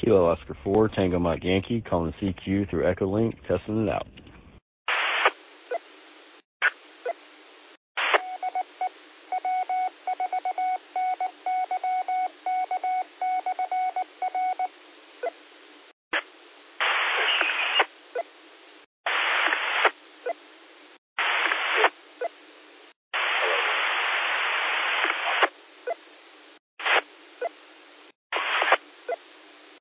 Kilo Oscar 4, Tango Mike Yankee, calling CQ through Echolink, testing it out.